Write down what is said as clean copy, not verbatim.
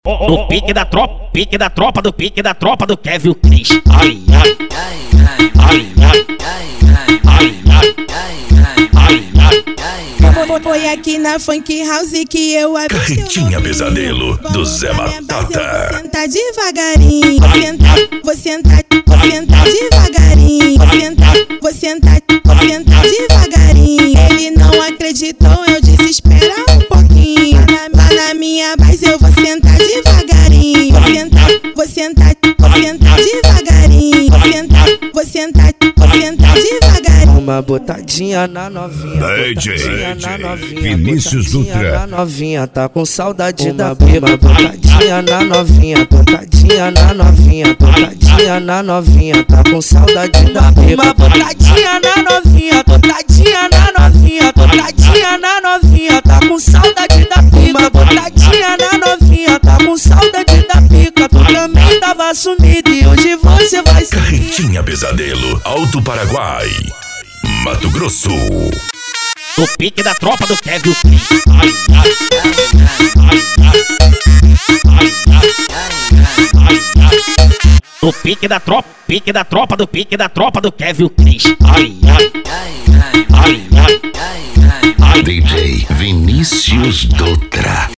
No pique da tropa, pique da tropa do Kevin Cris. Ai, ai, ai, ai, ai, ai, ai, ai. Foi aqui na Funk House que eu avistei. Carretinha Pesadelo do Zé Batata. Vou sentar devagarinho, vou sentar devagarinho, vou sentar devagarinho. Ele não acreditou, eu disse espera um pouquinho. Na minha base eu vou sentar devagarinho, vou sentar devagarinho, vou sentar devagarinho. Uma botadinha na novinha, DJ na novinha, Vinícius Dutra. na novinha, tá com saudade da prima. Botadinha na novinha, tocadinha na novinha, tocadinha na novinha, tá com saudade da prima. Uma botadinha na novinha, tocadinha na novinha, tocadinha na novinha, tá com saudade da prima. Uma botadinha na novinha, tá com saudade da pica. Tu também tava sumido e hoje você vai sumir. Carretinha Pesadelo, Alto Paraguai, Mato Grosso. No pique da tropa do Kevin Cris. Ai, ai, ai, ai, ai, ai. No pique da tropa do Kevin Cris. Ai, ai, ai, ai, ai, ai. DJ Vinícius Dutra.